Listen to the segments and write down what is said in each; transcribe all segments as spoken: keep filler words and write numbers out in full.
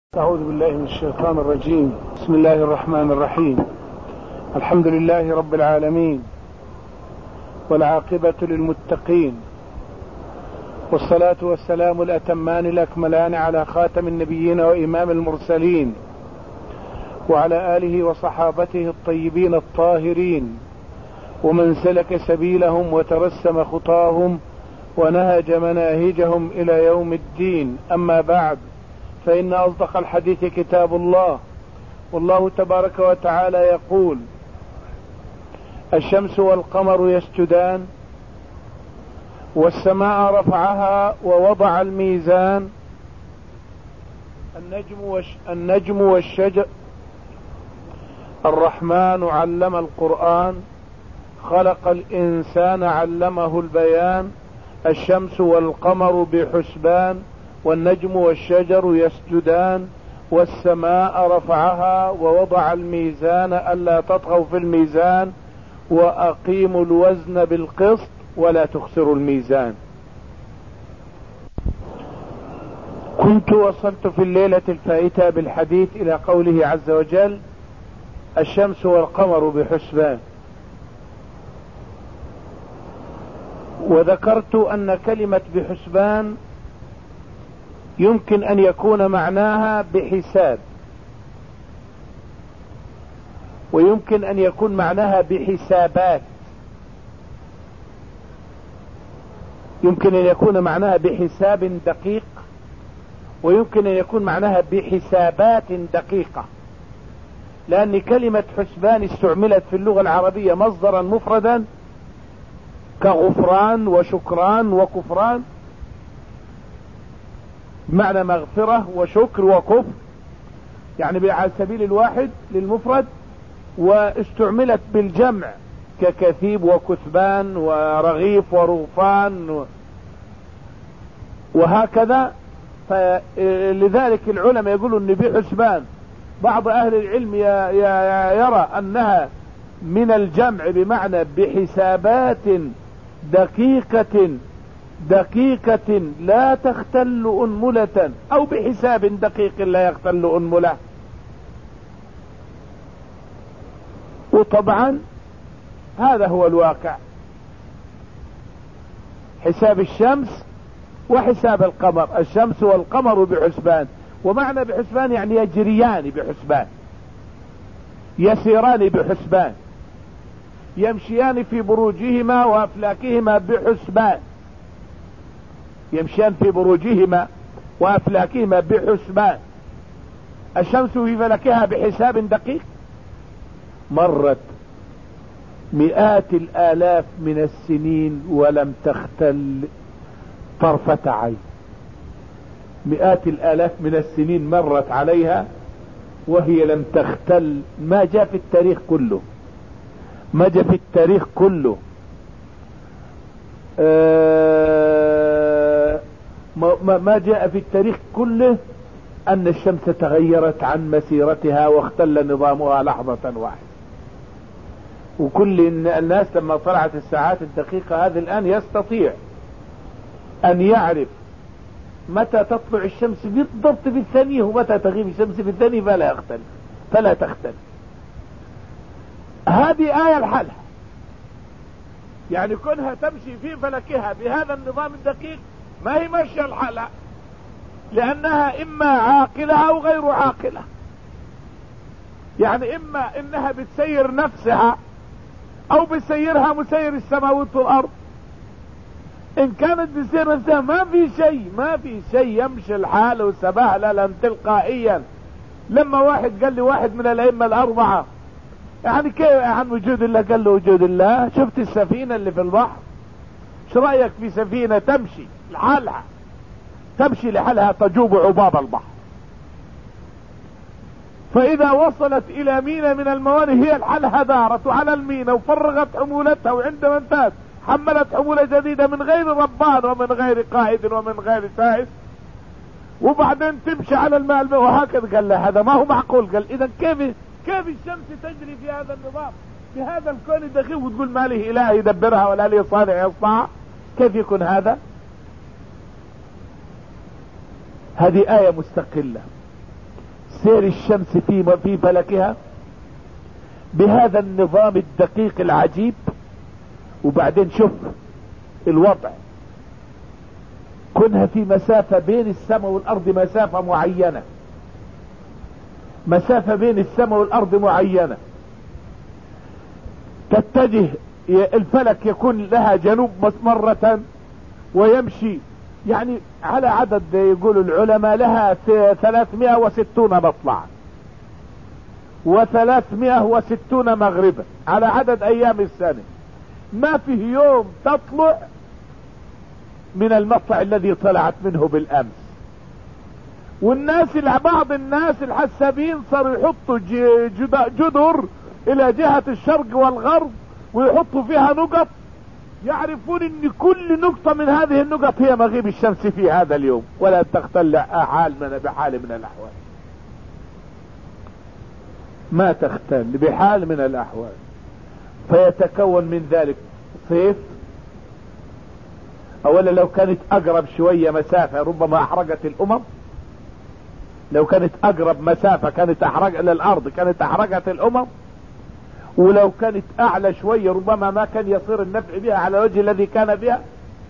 أعوذ بالله من الشيطان الرجيم. بسم الله الرحمن الرحيم. الحمد لله رب العالمين، والعاقبة للمتقين، والصلاة والسلام الأتمان الأكملان على خاتم النبيين وإمام المرسلين، وعلى آله وصحابته الطيبين الطاهرين، ومن سلك سبيلهم وترسم خطاهم ونهج مناهجهم إلى يوم الدين. أما بعد، فإن أصدق الحديث كتاب الله، والله تبارك وتعالى يقول: الشمس والقمر يسجدان، والسماء رفعها ووضع الميزان، النجم, وش النجم والشجر، الرحمن علم القرآن، خلق الإنسان علمه البيان، الشمس والقمر بحسبان، والنجم والشجر يسجدان، والسماء رفعها ووضع الميزان ألا تطغوا في الميزان، وأقيموا الوزن بالقسط ولا تخسروا الميزان. كنت وصلت في الليلة الفائتة بالحديث إلى قوله عز وجل: الشمس والقمر بحسبان، وذكرت أن كلمة بحسبان يمكن أن يكون معناها بحساب، ويمكن أن يكون معناها بحسابات، يمكن أن يكون معناها بحساب دقيق، ويمكن أن يكون معناها بحسابات دقيقة، لأن كلمة حسبان استعملت في اللغة العربية مصدرا مفردا كغفران وشكران وكفران، بمعنى مغفرة وشكر وكفر، يعني على سبيل الواحد للمفرد، واستعملت بالجمع ككثيب وكثبان ورغيف ورغفان وهكذا. فلذلك العلماء يقولوا ان بحسبان. بعض اهل العلم يرى انها من الجمع بمعنى بحسابات دقيقة دقيقة لا تختل أنملة، أو بحساب دقيق لا يختل أنملة. وطبعا هذا هو الواقع، حساب الشمس وحساب القمر، الشمس والقمر بحسبان. ومعنى بحسبان يعني يجريان بحسبان، يسيران بحسبان، يمشيان في بروجهما وأفلاكهما بحسبان، يمشيان في بروجهما وأفلاكهما بحسبان. الشمس في فلكها بحساب دقيق، مرت مئات الآلاف من السنين ولم تختل طرفة عين. مئات الآلاف من السنين مرت عليها وهي لم تختل. ما جاء في التاريخ كله، ما جاء في التاريخ كله آه ما, ما جاء في التاريخ كله أن الشمس تغيرت عن مسيرتها واختل نظامها لحظة واحدة. وكل الناس لما طلعت الساعات الدقيقة هذه الآن يستطيع أن يعرف متى تطلع الشمس بالضبط بالثانية ومتى تغيب الشمس بالثانية، فلا يختلف فلا تختلف. هذه آية الحالة، يعني كونها تمشي في فلكها بهذا النظام الدقيق ما هي ماشية الحالة، لأنها إما عاقلة أو غير عاقلة. يعني إما إنها بتسير نفسها أو بتسيرها مسير السماوات والأرض. إن كانت بتسير نفسها ما في شيء ما في شيء يمشي الحال وسبهللا تلقائيا. لما واحد قال لي، واحد من الأئمة الأربعة، يعني كيف عن وجود الله؟ قال له وجود الله، شفت السفينة اللي في البحر؟ ايش رأيك في سفينة تمشي لحالها، تمشي لحالها تجوب عباب البحر، فإذا وصلت إلى ميناء من الموانئ هي لحالها دارت على الميناء وفرغت حمولتها، وعندما انتهت حملت حمولة جديدة من غير ربان ومن غير قائد ومن غير سائس، وبعدين تمشي على الماء وهكذا. قال له هذا ما هو معقول. قال إذا كيف كيف الشمس تجري في هذا النظام، في هذا الكون الدقيق، وتقول ما له إله يدبرها ولا له صانع يصنعها؟ كيف يكون هذا؟ هذه آية مستقلة. سير الشمس في في فلكها بهذا النظام الدقيق العجيب. وبعدين شوف الوضع، كونها في مسافة بين السماء والارض، مسافة معينة، مسافة بين السماء والارض معينة، تتجه الفلك يكون لها جنوب مرة ويمشي يعني على عدد يقول العلماء لها ثلاثمائة وستون مطلعا وثلاثمائة وستون مغربا على عدد ايام السنة. ما فيه يوم تطلع من المطلع الذي طلعت منه بالامس. والناس بعض الناس الحسابين صاروا يحطوا جدر الى جهة الشرق والغرب ويحطوا فيها نقط، يعرفون ان كل نقطة من هذه النقط هي مغيب الشمس في هذا اليوم، ولا تختل حال من بحال من الاحوال، ما تختل بحال من الاحوال. فيتكون من ذلك صيف. اولا لو كانت اقرب شوية مسافة ربما احرقت الامم، لو كانت اقرب مسافة كانت احرق للارض كانت احرقت الامم، ولو كانت اعلى شوية ربما ما كان يصير النفع بها على الوجه الذي كان بها.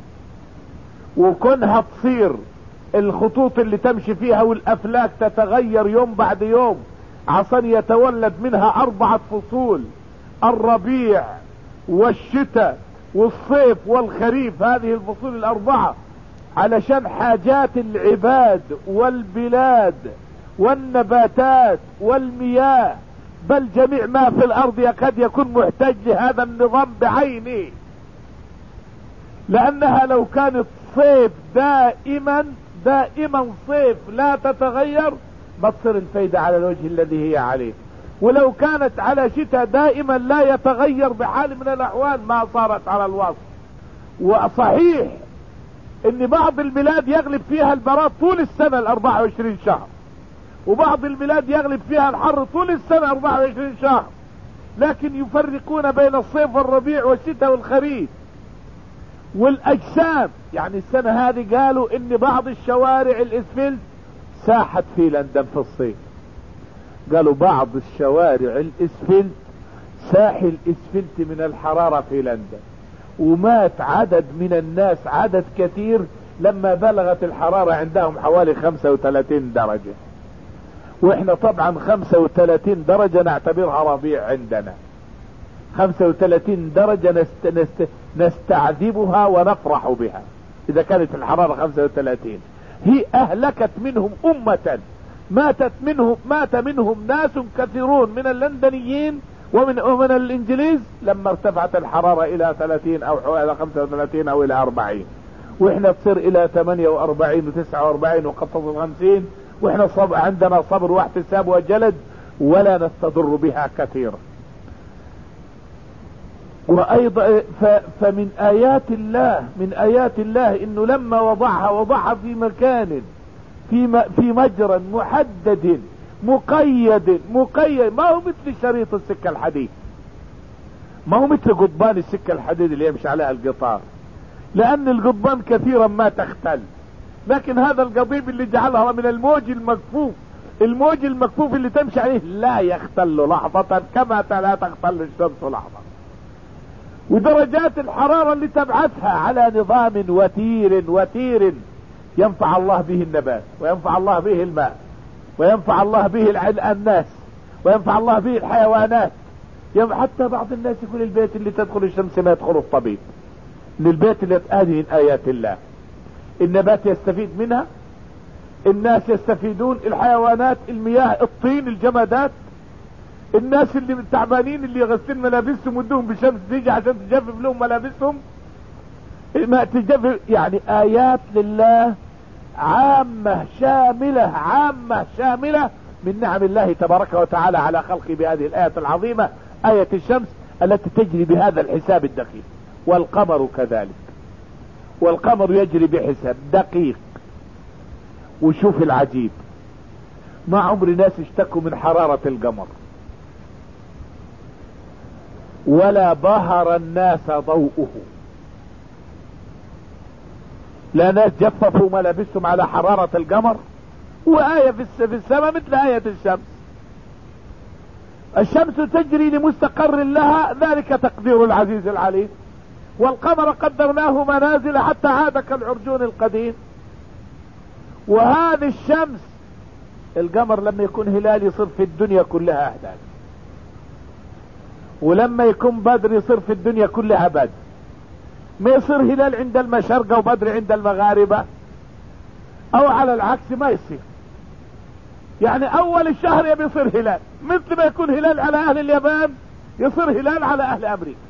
وكونها تصير الخطوط اللي تمشي فيها والافلاك تتغير يوم بعد يوم عشان يتولد منها اربعة فصول، الربيع والشتاء والصيف والخريف، هذه الفصول الاربعة علشان حاجات العباد والبلاد والنباتات والمياه، بل جميع ما في الارض يكاد يكون محتاج لهذا النظام بعينه. لانها لو كانت صيف دائما دائما صيف لا تتغير ما تصير الفايدة على الوجه الذي هي عليه، ولو كانت على شتاء دائما لا يتغير بحال من الاحوال ما صارت على الوصف. وصحيح ان بعض البلاد يغلب فيها البراد طول السنة الاربعة وعشرين شهر، وبعض البلاد يغلب فيها الحر طول السنة اربعة وعشرين شهر، لكن يفرقون بين الصيف والربيع والشتاء والخريف والاجسام. يعني السنة هذه قالوا ان بعض الشوارع الاسفلت ساحت في لندن في الصيف، قالوا بعض الشوارع الاسفلت ساح الاسفلت من الحرارة في لندن، ومات عدد من الناس عدد كثير لما بلغت الحرارة عندهم حوالي خمسة وثلاثين درجة. واحنا طبعا خمسة وثلاثين درجة نعتبرها ربيع عندنا، خمسة وثلاثين درجة نست... نست... نستعذبها ونفرح بها اذا كانت الحرارة خمسة وثلاثين. هي اهلكت منهم امة، ماتت منهم مات منهم ناس كثيرون من اللندنيين ومن ومن الانجليز لما ارتفعت الحرارة الى ثلاثين او الى خمسة وثلاثين او الى اربعين، واحنا تصير الى ثمانية واربعين وتسعة واربعين وقد تصل خمسين، واحنا صب... عندنا صبر واحتساب وجلد ولا نستضر بها كثيرا. وايضا ف... فمن ايات الله من ايات الله انه لما وضعها وضعها في مكان في م... في مجرى محدد مقيد مقيد، ما هو مثل شريط السكة الحديد، ما هو مثل قضبان السكة الحديد اللي يمشي عليها القطار، لان القضبان كثيرا ما تختل، لكن هذا القضيب اللي جعلها من الموج المكفوف، الموج المكفوف اللي تمشي عليه لا يختل لحظة كما لا تختل الشمس لحظة. ودرجات الحرارة اللي تبعثها على نظام وتير وتير ينفع الله به النبات، وينفع الله به الماء، وينفع الله به الناس، وينفع الله به الحيوانات. حتى بعض الناس يقول البيت اللي تدخل الشمس ما يدخل الطبيب، للبيت اللي هذه من آيات الله. النبات يستفيد منها، الناس يستفيدون، الحيوانات، المياه، الطين، الجمادات، الناس اللي التعبانين اللي يغسلون ملابسهم ودهم بشمس تيجي عشان تجفف لهم ملابسهم ما تجفف. يعني آيات لله عامة شاملة عامة شاملة من نعم الله تبارك وتعالى على خلقه بهذه الآية العظيمة، آية الشمس التي تجري بهذا الحساب الدقيق، والقمر كذلك، والقمر يجري بحساب دقيق. وشوف العجيب، ما عمر ناس اشتكوا من حرارة القمر ولا بهر الناس ضوءه، لا ناس جففوا ملابسهم على حرارة القمر وآية في السماء مثل آية الشمس. الشمس تجري لمستقر لها، ذلك تقدير العزيز العليم. والقمر قدرناه منازل حتى عاد كالعرجون القديم. وهذه الشمس، القمر لما يكون هلال يصير في الدنيا كلها هلال، ولما يكون بدر يصير في الدنيا كلها بدر. ما يصير هلال عند المشارقة وبدر عند المغاربة، او على العكس ما يصير. يعني اول الشهر يبي يصير هلال، مثل ما يكون هلال على اهل اليابان يصير هلال على اهل امريكا.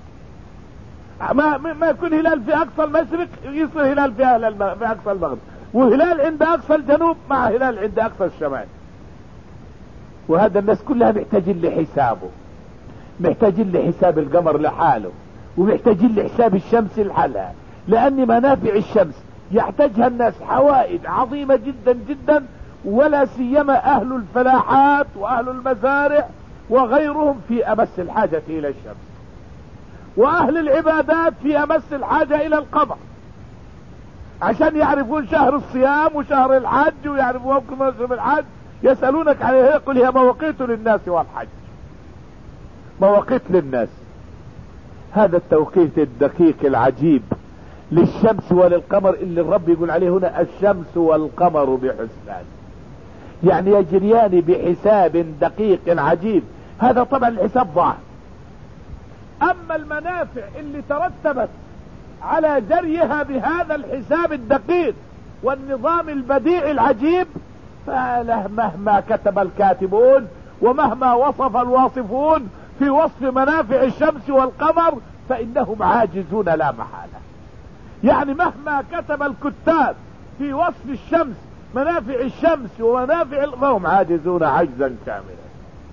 ما ما يكون هلال في اقصى المشرق يصير هلال في اهل الم... في اقصى المغرب، وهلال عند اقصى الجنوب مع هلال عند اقصى الشمال. وهذا الناس كلها محتاجين لحسابه، محتاجين لحساب القمر لحاله، ومحتاجين لحساب الشمس لحالها، لان منافع الشمس يحتاجها الناس حوائج عظيمة جدا جدا، ولا سيما اهل الفلاحات واهل المزارع وغيرهم في امس الحاجة الى الشمس، واهل العبادات في امس الحاجة الى القمر، عشان يعرفون شهر الصيام وشهر الحج ويعرفون موسم الحج. يسألونك عليه، يقول هي مواقيت للناس والحج، مواقيت للناس. هذا التوقيت الدقيق العجيب للشمس وللقمر اللي الرب يقول عليه هنا الشمس والقمر بحسبان، يعني يجريان بحساب دقيق عجيب. هذا طبعا الحساب ضعف. اما المنافع اللي ترتبت على جريها بهذا الحساب الدقيق والنظام البديع العجيب، فله مهما كتب الكاتبون ومهما وصف الواصفون في وصف منافع الشمس والقمر فإنهم عاجزون لا محالة. يعني مهما كتب الكتاب في وصف الشمس، منافع الشمس ومنافع، فهم عاجزون عجزا كاملا.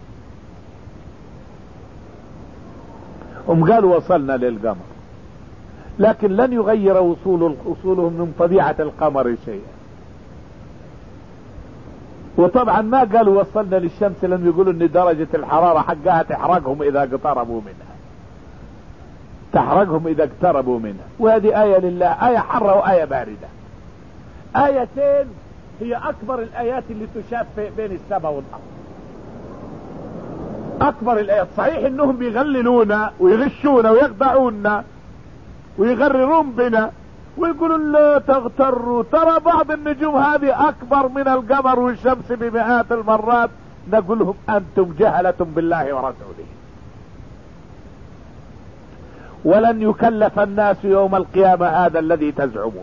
هم قالوا وصلنا للقمر، لكن لن يغير وصول وصولهم من طبيعة القمر شيئا. وطبعا ما قالوا وصلنا للشمس لن يقولوا ان درجة الحرارة حقها تحرقهم اذا اقتربوا منها، تحرقهم اذا اقتربوا منها. وهذه آية لله، آية حرة وآية باردة. آيتين هي اكبر الايات اللي تشاف بين السماء والارض، اكبر الايات. صحيح انهم بيغللونا ويغشونا ويخدعونا ويغررون بنا ويقولوا لا تغتروا، ترى بعض النجوم هذه اكبر من القمر والشمس بمئات المرات. نقول لهم انتم جهلة بالله ورسوله. ولن يكلف الناس يوم القيامة هذا الذي تزعمون.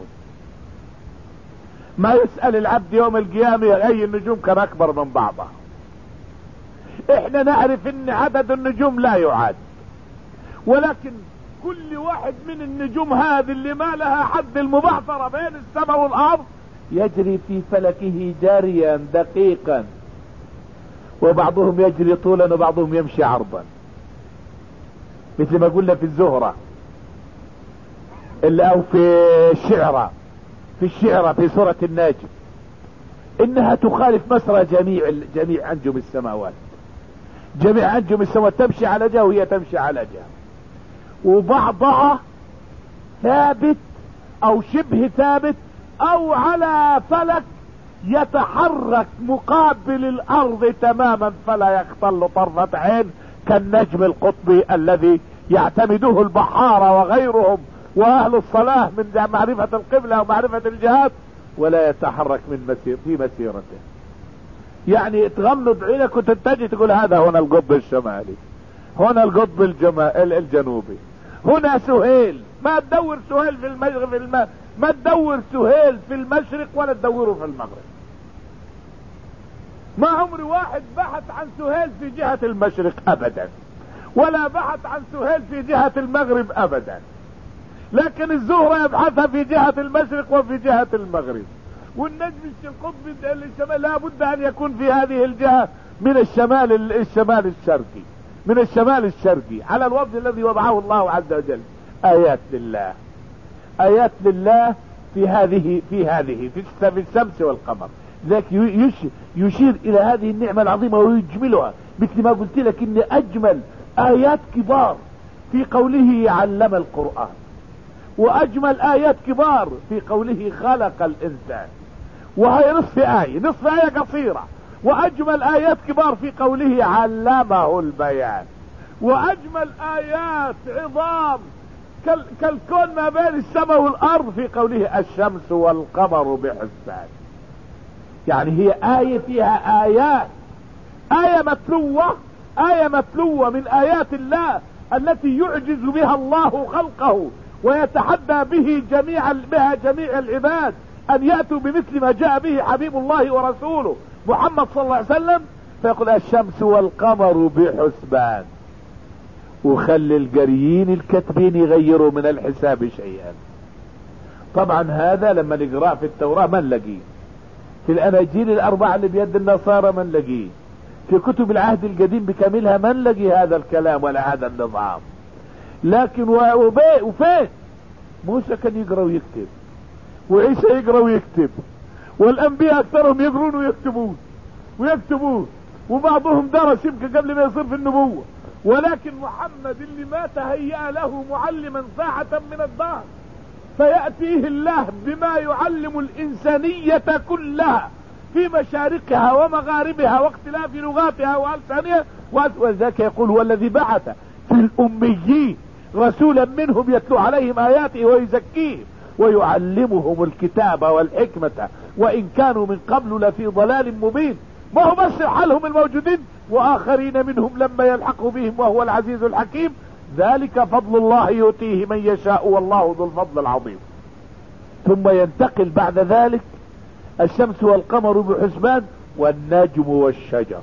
ما يسأل العبد يوم القيامة اي النجوم كان اكبر من بعضها. احنا نعرف ان عدد النجوم لا يعد، ولكن كل واحد من النجوم هذه اللي ما لها حد المبعثرة بين السماء والارض يجري في فلكه جاريا دقيقا، وبعضهم يجري طولا وبعضهم يمشي عرضا. مثل ما قلنا في الزهرة اللي او في الشعرة، في الشعرة في سورة النجم، انها تخالف مسرى جميع جميع انجم السماوات. جميع انجم السماوات تمشي على جهة وهي تمشي على جهة، وبعضها ثابت او شبه ثابت او على فلك يتحرك مقابل الارض تماما فلا يختل طرفة عين، كالنجم القطبي الذي يعتمده البحارة وغيرهم واهل الصلاة من معرفة القبلة ومعرفة الجهات، ولا يتحرك من مسير في مسيرته. يعني تغمض عينك وتتجه تقول هذا هنا القطب الشمالي، هنا القطب الجنوبي، هنا سهيل. ما تدور سهيل في المشرق في الم... ما تدور سهيل في المشرق ولا تدوره في المغرب. ما عمري واحد بحث عن سهيل في جهة المشرق ابدا، ولا بحث عن سهيل في جهة المغرب ابدا، لكن الزهرة يبحثها في جهة المشرق وفي جهة المغرب. والنجم القطبي الشمال لا بد ان يكون في هذه الجهة من الشمال الشمال الشرقي، من الشمال الشرقي على الوضع الذي وضعه الله عز وجل. آيات لله، آيات لله في هذه في هذه في الشمس والقمر. ذاك يشير إلى هذه النعمة العظيمة ويجملها، مثل ما قلت لك إن أجمل آيات كبار في قوله علم القرآن، وأجمل آيات كبار في قوله خلق الإنسان، وهي نصف آية، نصف آية قصيرة، وأجمل آيات كبار في قوله علمه البيان، وأجمل آيات عظام كالكون ما بين السماء والأرض في قوله الشمس والقمر بحسبان. يعني هي آية فيها آيات، آية متلوة، آية متلوة من آيات الله التي يعجز بها الله خلقه ويتحدى به جميع بها جميع العباد أن يأتوا بمثل ما جاء به حبيب الله ورسوله محمد صلى الله عليه وسلم. فيقول الشمس والقمر بحسبان، وخلي القاريين الكاتبين يغيروا من الحساب شيئا. طبعا هذا لما نقرأ في التوراة ما نلاقيه، في الأناجيل الأربعة اللي بيد النصارى ما نلاقيه، في كتب العهد القديم بكاملها ما نلاقي هذا الكلام ولا هذا النظام. لكن وفين موسى كان يقرأ ويكتب، وعيسى يقرأ ويكتب، والأنبياء أكثرهم يقرون ويكتبون ويكتبون، وبعضهم درس يمكن قبل ما يصير في النبوة. ولكن محمد اللي ما تهيأ له معلما ساعة من الدهر فيأتيه الله بما يعلم الإنسانية كلها في مشارقها ومغاربها واختلاف لغاتها وألسانها. وذلك يقول هو الذي بعث في الأميين رسولا منهم يتلو عليهم آياته ويزكيهم ويعلمهم الكتاب والحكمة وإن كانوا من قبل لفي ضلال مبين. ما هو بس حالهم الموجودين، وآخرين منهم لما يلحقوا بهم وهو العزيز الحكيم. ذلك فضل الله يؤتيه من يشاء والله ذو الفضل العظيم. ثم ينتقل بعد ذلك الشمس والقمر بحسبان والنجم والشجر.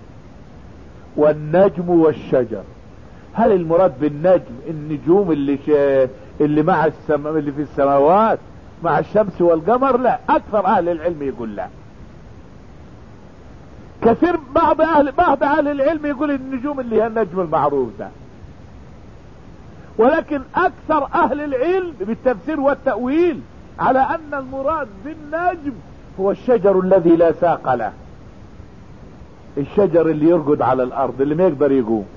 والنجم والشجر، هل المراد بالنجم النجوم اللي ش... اللي مع السم... اللي في السماوات مع الشمس والقمر؟ لا، اكثر اهل العلم يقول لا. كثير بعض اهل بعض اهل العلم يقول النجوم اللي هي النجم المعروف ده. ولكن اكثر اهل العلم بالتفسير والتأويل على ان المراد بالنجم هو الشجر الذي لا ساق له، الشجر اللي يرقد على الارض اللي ما يقدر يقوم،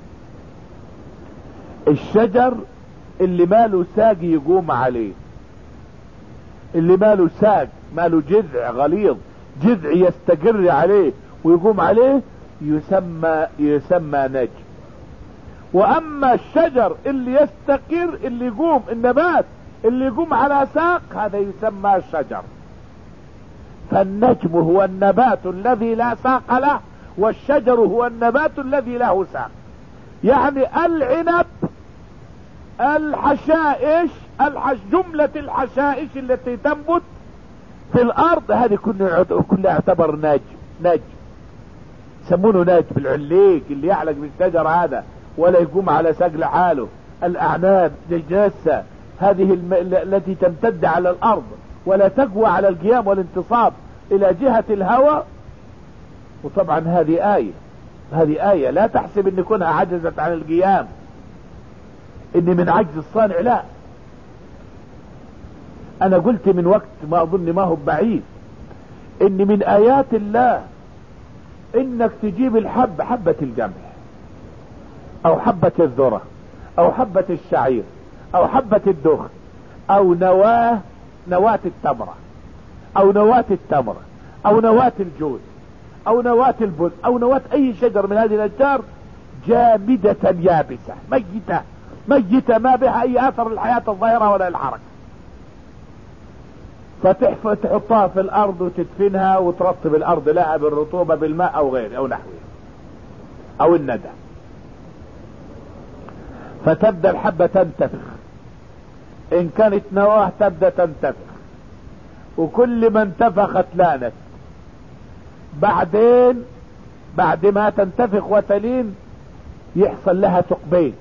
الشجر اللي ماله ساق يقوم عليه، اللي ماله ساق ماله جذع غليظ، جذع يستقر عليه ويقوم عليه، يسمى يسمى نجم. واما الشجر اللي يستقر اللي يقوم، النبات اللي يقوم على ساق، هذا يسمى شجر. فالنجم هو النبات الذي لا ساق له، والشجر هو النبات الذي له ساق. يعني العنب، الحشائش، الحش جملة الحشائش التي تنبت في الارض هذه كلها كلها يعتبر نجم. نجم يسمونه نجم. العليق اللي يعلق بالشجر هذا ولا يقوم على ساق لحاله، الاعناب جسة هذه الم... التي تمتد على الارض ولا تقوى على القيام والانتصاب الى جهة الهواء. وطبعا هذه آية، هذه آية لا تحسب ان كونها عجزت عن القيام ان من عجز الصانع، لا. انا قلت من وقت ما اظن ما هو بعيد ان من ايات الله انك تجيب الحب، حبة القمح او حبة الذرة او حبة الشعير او حبة الدخن او نواة نواة التمرة او نواة التمرة او نواة الجوز او نواة البن او نواة اي شجر من هذه الاشجار جامدة يابسة ميتة ميتة ما بها اي اثر للحياة الظاهرة ولا الحركة، فتحطها في الارض وتدفنها وترطب الارض لها بالرطوبة بالماء او غيره او نحوه او الندى، فتبدأ الحبة تنتفخ. ان كانت نواه تبدأ تنتفخ، وكل ما انتفخت لانت. بعدين بعد ما تنتفخ وتلين يحصل لها ثقبين،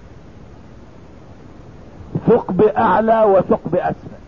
ثقب اعلى وثقب اسفل.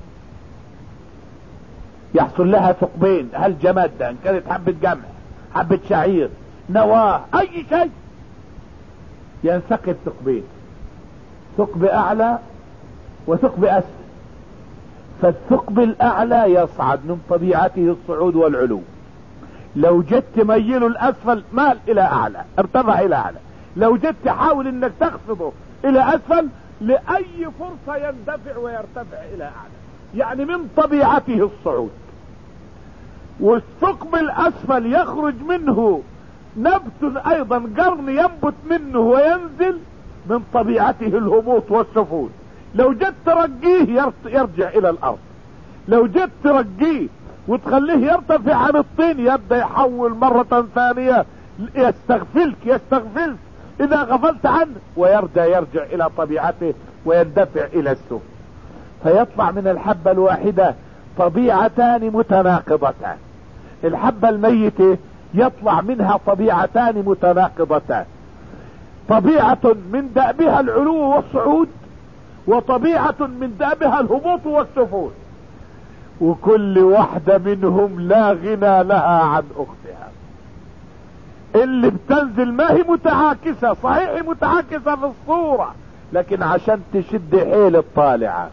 يحصل لها ثقبين، هل جماد ده ان كانت حبة قمح، حبة شعير، نواه، اي شيء، ينثقب ثقبين، ثقب اعلى وثقب اسفل. فالثقب الاعلى يصعد، من طبيعته الصعود والعلو. لو جيت تميله الاسفل مال الى اعلى، ارتفع الى اعلى. لو جيت تحاول انك تخفضه الى اسفل، لاي فرصة يندفع ويرتفع الى اعلى. يعني من طبيعته الصعود. والثقب الاسفل يخرج منه نبت ايضا قرن ينبت منه وينزل، من طبيعته الهبوط والسفول. لو جيت ترقيه يرجع الى الارض، لو جيت ترقيه وتخليه يرتفع عن الطين يبدأ يحول مرة ثانية، يستغفلك يستغفلك اذا غفلت عنه، ويرجع يرجع الى طبيعته ويندفع الى السفل. فيطلع من الحبة الواحدة طبيعتان متناقضتان. الحبة الميتة يطلع منها طبيعتان متناقضتان، طبيعة من دأبها العلو والصعود، وطبيعة من دأبها الهبوط والسفول، وكل واحدة منهم لا غنى لها عن اختها. اللي بتنزل ما هي متعاكسة، صحيح هي متعاكسة في الصورة، لكن عشان تشد حيل الطالعة.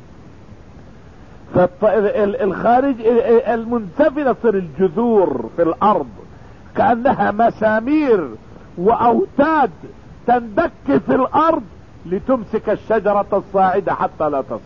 فالخارج المنسفلة تصير الجذور في الارض كأنها مسامير واوتاد تندك في الارض لتمسك الشجرة الصاعدة حتى لا تسقط.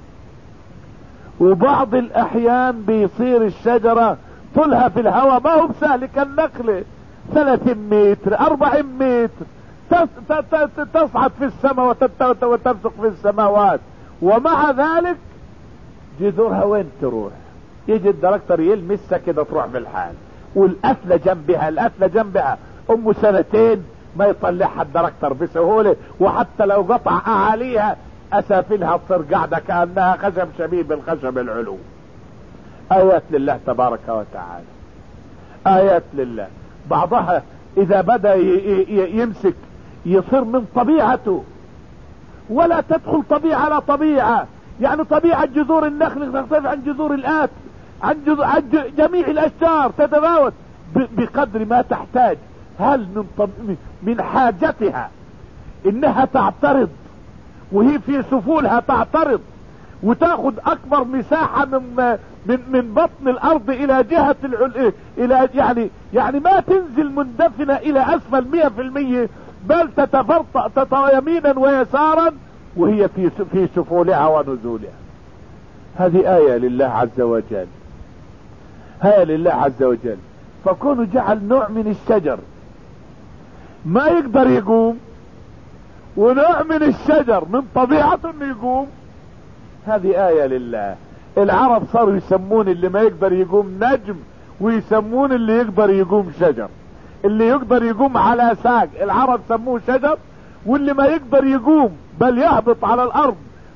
وبعض الاحيان بيصير الشجرة طولها في الهواء ما هو بسهل كالنخلة، ثلاثين متر اربعين متر تصعد في السماء وترسق في السماوات، ومع ذلك جذورها وين تروح؟ يجي الدركتر يلمسها كده تروح بالحال. والقفلة جنبها القفلة جنبها ام سنتين ما يطلعها الدركتر بسهولة، وحتى لو قطع اعاليها اسافلها تصير قاعدة كأنها خشب شبيه بالخشب العلو. ايات لله تبارك وتعالى، ايات لله. بعضها اذا بدأ يمسك يصير من طبيعته، ولا تدخل طبيعة على طبيعة. يعني طبيعة جذور النخل تختلف عن جذور الآت، عن, جذور عن جميع الاشجار تتفاوت بقدر ما تحتاج. هل من, طب... من حاجتها انها تعترض وهي في سفولها تعترض وتاخذ اكبر مساحة من من من بطن الارض الى جهة العل... الى يعني يعني ما تنزل مندفنة الى اسفل مية في المية، بل تتفرطأ تطوى يمينا ويسارا وهي في في سفولها ونزولها. هذه آية لله عز وجل، آية لله عز وجل. فكونه جعل نوع من الشجر ما يقدر يقوم، ونوع من الشجر من طبيعته انه يقوم، هذه آية لله. العرب صاروا يسمون اللي ما يقدر يقوم نجم، ويسمون اللي يقدر يقوم شجر. اللي يقدر يقوم على ساق العرب سموه شجر، واللي ما يقدر يقوم بل يهبط على الارض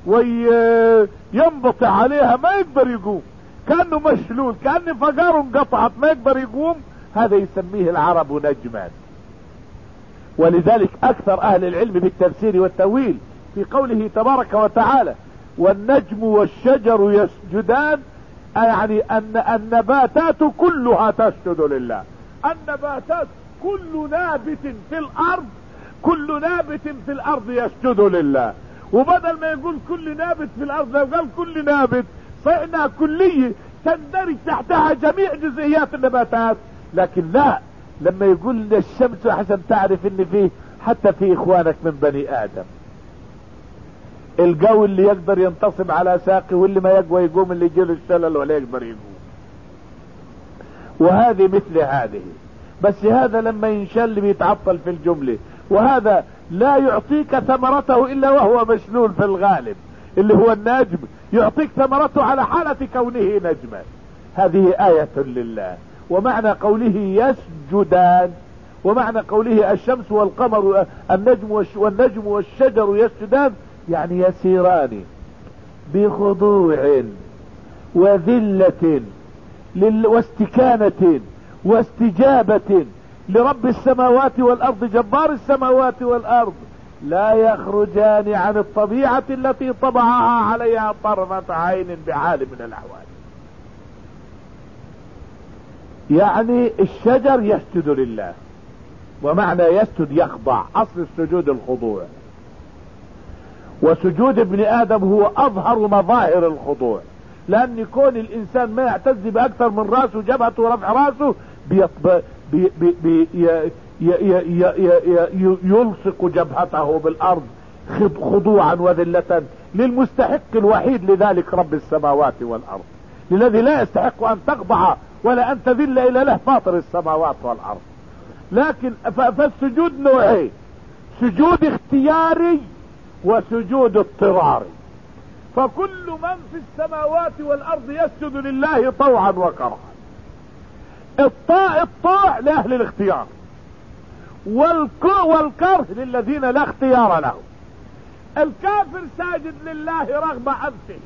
وينبطع عليها ما يقدر يقوم، كأنه مشلول، كأن فقاره انقطعت ما يقدر يقوم، هذا يسميه العرب نجما. ولذلك اكثر اهل العلم بالتفسير والتأويل في قوله تبارك وتعالى والنجم والشجر يسجدان، يعني ان النباتات كلها تسجد لله. النباتات كل نابت في الارض، كل نابت في الارض يسجد لله. وبدل ما يقول كل نابت في الارض لو قال كل نابت صحنا كلية تندرج تحتها جميع جزئيات النباتات، لكن لا، لما يقول الشمس حسن تعرف ان فيه حتى في اخوانك من بني ادم. القوي اللي يقدر ينتصب على ساقه، واللي ما يقوى يقوم، اللي يجيله الشلل ولا يقدر يقوم. وهذه مثل هذه، بس هذا لما ينشل بيتعطل في الجملة، وهذا لا يعطيك ثمرته الا وهو مشلول في الغالب، اللي هو النجم يعطيك ثمرته على حالة كونه نجما. هذه آية لله. ومعنى قوله يسجدان، ومعنى قوله الشمس والقمر النجم والنجم والشجر يسجدان، يعني يسيران بخضوع وذلة واستكانة واستجابة لرب السماوات والارض جبار السماوات والارض، لا يخرجان عن الطبيعة التي طبعها عليها طرفة عين بحال من الاحوال. يعني الشجر يسجد لله، ومعنى يسجد يخضع، اصل السجود الخضوع، وسجود ابن ادم هو اظهر مظاهر الخضوع، لان يكون الانسان ما يعتز باكثر من راسه جبهته ورفع راسه بيطب... بي... بي... بي... ي... ي... ي... ي... يلصق جبهته بالارض خضوعا وذلة للمستحق الوحيد لذلك رب السماوات والارض، الذي لا يستحق ان تخضع ولا أن تذل إلى له فاطر السماوات والأرض. لكن فالسجود نوعين: سجود اختياري وسجود اضطراري. فكل من في السماوات والأرض يسجد لله طوعا وكرها. الطاع الطاع لأهل الاختيار، والكره للذين لا اختيار لهم. الكافر ساجد لله رغم أنفه،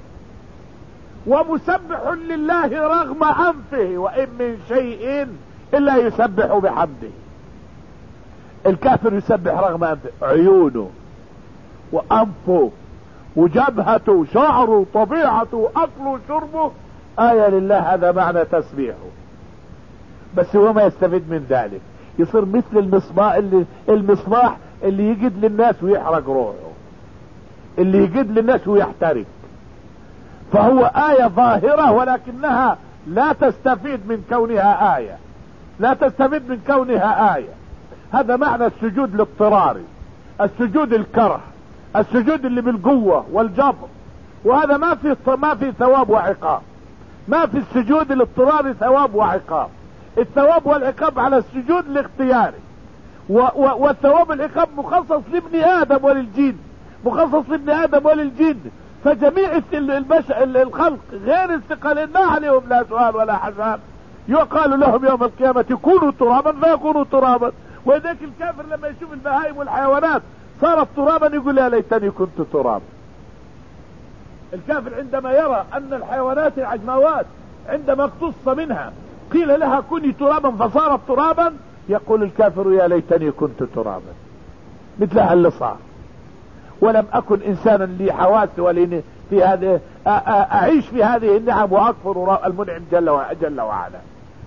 ومسبح لله رغم أنفه، وإن من شيء إلا يسبح بحمده. الكافر يسبح رغم أنفه، عيونه وأنفه وجبهته وشعره وطبيعته وأكله وشربه آية لله. هذا معنى تسبيحه. بس هو ما يستفيد من ذلك، يصير مثل المصباح اللي المصباح اللي يجد للناس ويحرق روحه، اللي يجد للناس ويحترق. فهو آية ظاهرة ولكنها لا تستفيد من كونها آية، لا تستفيد من كونها آية. هذا معنى السجود الاضطراري، السجود الكره، السجود اللي بالقوة والجبر. وهذا ما في ما في ثواب وعقاب، ما في السجود الاضطراري ثواب وعقاب. الثواب والعقاب على السجود الاختياري، والثواب والعقاب مخصص لابن آدم وللجن، مخصص لابن آدم وللجن. فجميع البشر الخلق غير الثقلين ما عليهم لا سؤال ولا حساب. يقال لهم يوم القيامة كونوا ترابا فيكونوا ترابا. وذاك الكافر لما يشوف البهائم والحيوانات صارت ترابا يقول يا ليتني كنت ترابا. الكافر عندما يرى ان الحيوانات العجموات عندما اقتص منها قيل لها كوني ترابا فصارت ترابا، يقول الكافر يا ليتني كنت ترابا. مثلها اللي صار. ولم اكن انسانا لي حواس ولي في هذه اعيش في هذه النعم واكفر المنعم جل جل وعلا.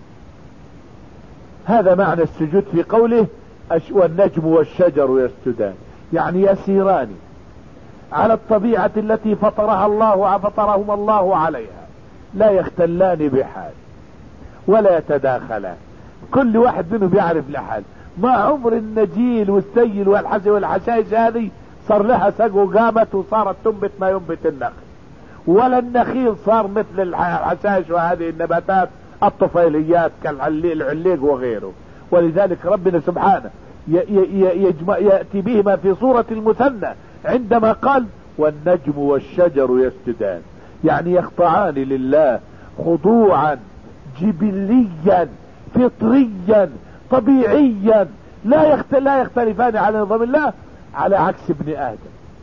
هذا معنى السجود في قوله والنجم والشجر يسجدان، يعني يسيران على الطبيعة التي فطرها الله فطرهم الله عليها، لا يختلان بحال ولا يتداخلان. كل واحد منهم بيعرف لحال. ما عمر النجيل والسيل والحشي والحشائش هذه صار لها سق وقامت وصارت تنبت ما ينبت النخل، ولا النخيل صار مثل الحشائش وهذه النباتات الطفيليات كالعليق وغيره. ولذلك ربنا سبحانه يجمع يأتي بهما في صورة المثنى عندما قال والنجم والشجر يسجدان، يعني يخضعان لله خضوعا جبليا فطريا طبيعيا، لا يخت... لا يختلفان على نظام الله، على عكس ابن آدم.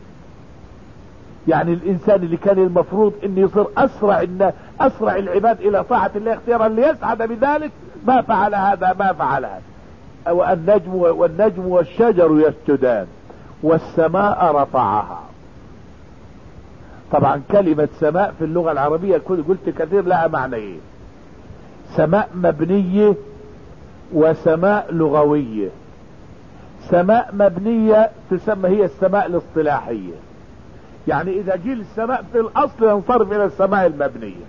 يعني الإنسان اللي كان المفروض أن يصير أسرع إن أسرع العباد إلى طاعة الله اختيارا ليسعد بذلك، ما فعل هذا ما فعل هذا. والنجم والنجم والشجر يسجدان والسماء رفعها. طبعا كلمة سماء في اللغة العربية قلت كثير لها معنيين: سماء مبنية وسماء لغوية. سماء مبنية تسمى هي السماء الاصطلاحية، يعني إذا جيل السماء في الأصل ينصرف إلى السماء المبنية.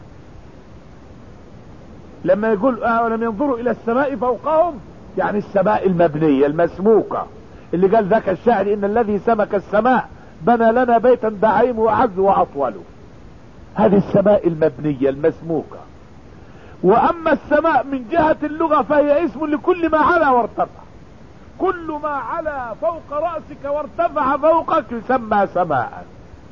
لما يقول آه ولم ينظروا إلى السماء فوقهم، يعني السماء المبنية المسموكة، اللي قال ذاك الشاعر إن الذي سمك السماء بنى لنا بيتا بعيم وأعز وأطول. هذه السماء المبنية المسموكة. وأما السماء من جهة اللغة فهي اسم لكل ما علا وارتفع. كل ما علا فوق رأسك وارتفع فوقك يسمى سماء.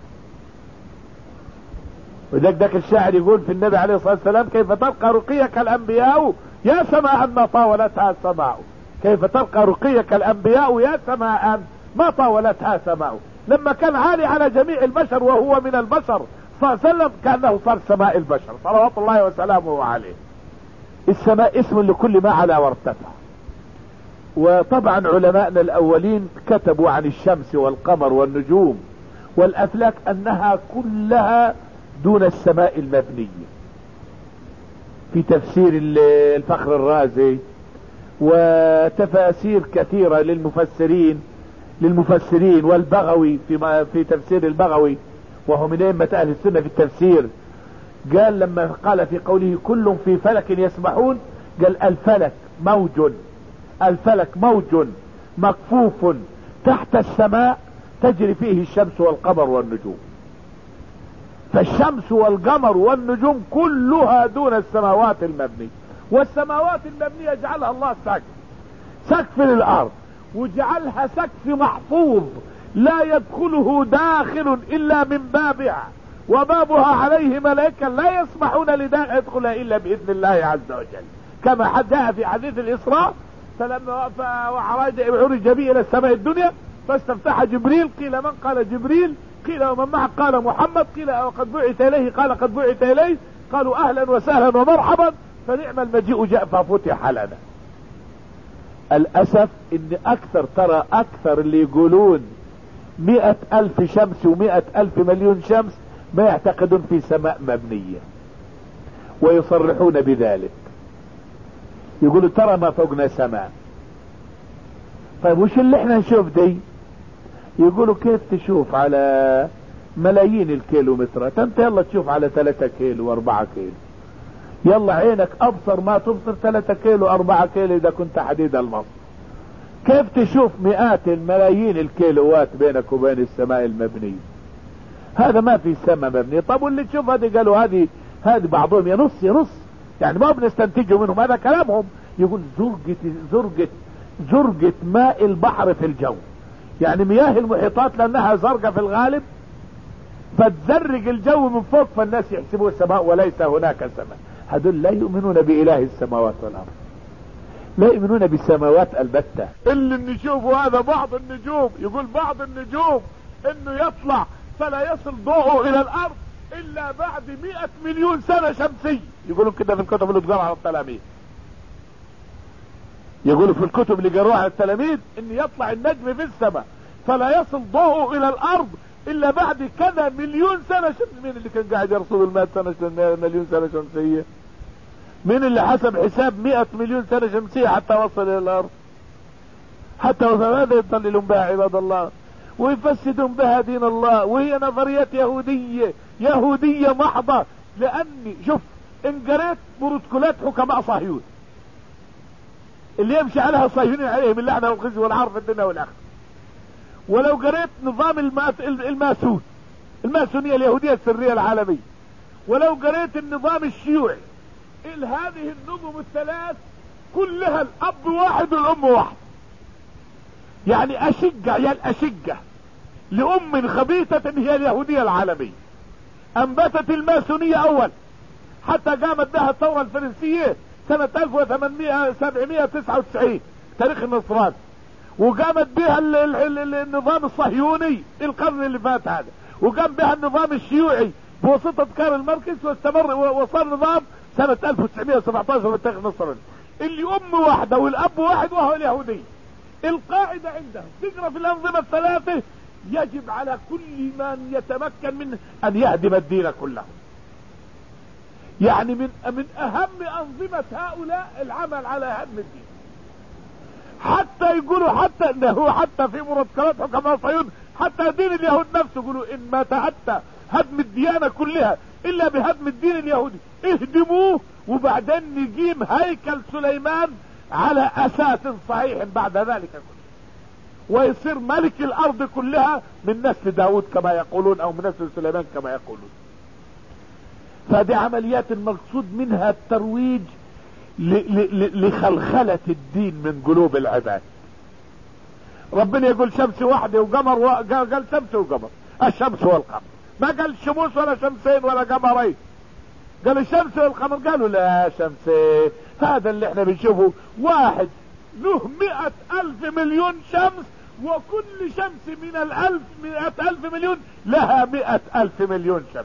وذاك ذاك الشاعر يقول في النبي عليه الصلاة والسلام كيف ترقى رقيك الأنبياء يا سماء ما طاولتها السماء. كيف ترقى رقيك الأنبياء يا سماء ما طاولتها سماء. لما كان عالي على جميع البشر وهو من البشر صلى الله عليه وسلم كأنه صار سماء البشر صلوات الله وسلامه عليه. السماء اسم لكل ما علا وارتفع. وطبعا علماءنا الأولين كتبوا عن الشمس والقمر والنجوم والأفلاك أنها كلها دون السماء المبنية، في تفسير الفخر الرازي وتفاسير كثيرة للمفسرين للمفسرين والبغوي في في تفسير البغوي وهو من أئمة أهل السنة في التفسير. قال لما قال في قوله كل في فلك يسبحون، قال الفلك موج الفلك موج مكفوف تحت السماء تجري فيه الشمس والقمر والنجوم. فالشمس والقمر والنجوم كلها دون السماوات المبنية، والسماوات المبنية جعلها الله سقف، سقف للأرض، وجعلها سقف محفوظ لا يدخله داخل إلا من بابها، وبابها عليه ملائكة لا يسمحون لداخل يدخلها إلا بإذن الله عز وجل، كما جاء في حديث الإسراء: فلما عرج بي إلى السماء الدنيا فاستفتح جبريل، قيل من؟ قال جبريل، قيل ومن معه؟ قال محمد، قيل وقد بعث إليه؟ قال قد بعث إليه، قالوا أهلا وسهلا ومرحبا، فنعم المجيء جاء ففتح لنا. الأسف إن أكثر، ترى أكثر اللي يقولون مئة ألف شمس ومئة ألف مليون شمس ما يعتقدون في سماء مبنية، ويصرحون بذلك، يقولوا ترى ما فوقنا سماء. طيب وش اللي احنا نشوف دي؟ يقولوا كيف تشوف على ملايين الكيلومترات؟ انت يلا تشوف على ثلاثة كيلو واربعة كيلو، يلا عينك ابصر ما تبصر ثلاثة كيلو اربعة كيلو اذا كنت حديد المصر. كيف تشوف مئات الملايين الكيلوات بينك وبين السماء المبنية؟ هذا ما في سماء مبنية. طب واللي تشوف هذه قالوا هذه هذه بعضهم ينص ينص يعني ما بنستنتجه منهم، هذا كلامهم. يقول زرقة زرقة زرقة ماء البحر في الجو، يعني مياه المحيطات لانها زرقة في الغالب فتزرق الجو من فوق، فالناس يحسبوا السماء وليس هناك سماء. هذول لا يؤمنون بإله السماوات والأرض، لا يؤمنون بالسماوات البتة. اللي نشوفه هذا بعض النجوم، يقول بعض النجوم انه يطلع فلا يصل ضوءه الى الارض الا بعد مئة مليون سنة شمسية. يقولوا كده في الكتب اللي تقرأها على التلاميذ، يقولوا في الكتب اللي قروها على التلاميذ ان يطلع النجم في السماء فلا يصل ضوءه الى الارض الا بعد كذا مليون سنة شمسية. مين اللي كان قاعد يرصد المئة سنة مليون سنة شمسية؟ مين اللي حسب حساب مئة مليون سنة شمسية حتى وصل الى الارض؟ حتى وصل. هذا يضللون بها عباد الله ويفسدون بها دين الله، وهي نظريات يهودية يهودية محضة. لاني شوف ان قريت بروتوكولات حكماء صهيون اللي يمشي عليها الصهيونين عليهم اللعنة والخزي والعار في الدنيا والاخرة، ولو قريت نظام الماسون الماسونية اليهودية السرية العالمية، ولو قريت النظام الشيوعي، هذه النظم الثلاث كلها الاب واحد والام واحد، يعني اشقة يا الاشقة لام خبيثة هي اليهودية العالمية. انبتت الماسونية اول حتى قامت بها الثورة الفرنسية سنة ألف وسبعمائة وتسعة وتسعين تاريخ النصران، وقامت بها النظام الصهيوني القرن اللي فات هذا، وقام بها النظام الشيوعي بواسطة كارل ماركس، واستمر وصار نظام سنة ألف وتسعمائة وسبعة عشر في التاريخ النصراني اللي ام واحدة والاب واحد وهو اليهودي. القاعدة عندهم تقرأ في الانظمة الثلاثة يجب على كل من يتمكن منه ان يهدم الدين كله. يعني من من اهم انظمة هؤلاء العمل على هدم الدين، حتى يقولوا حتى انه حتى في مرتكبات حكماء صهيون حتى دين اليهود نفسه يقولوا ان ما تأتى هدم الديانة كلها الا بهدم الدين اليهودي اهدموه وبعدين نقيم هيكل سليمان على اساس صحيح بعد ذلك كله، ويصير ملك الارض كلها من نسل داود كما يقولون او من نسل سليمان كما يقولون. فدي عمليات المقصود منها الترويج لخلخلة الدين من قلوب العباد. ربنا يقول شمس واحدة وقمر و... قال شمس وقمر، الشمس والقمر، ما قال شموس ولا شمسين ولا قمرين، قال الشمس والقمر. قالوا لا شمسين، هذا اللي احنا بنشوفه واحد له مئة الف مليون شمس، وكل شمس من الالف مئة الف مليون لها مئة الف مليون شمس.